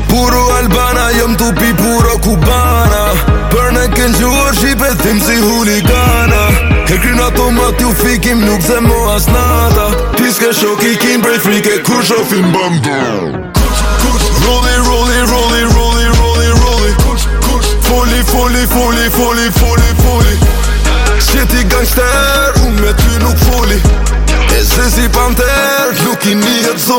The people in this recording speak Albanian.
Puro Albana, jëm tupi puro Kubana. Për në kënë gjuhër Shqipe thim si huligana. Herkrin automat ju fikim nuk ze mo as nada. Piske shoki kim prej frike kur shofim banda. Rolli, rolli, rolli, rolli, rolli, rolli. Foli, foli, foli, foli, foli.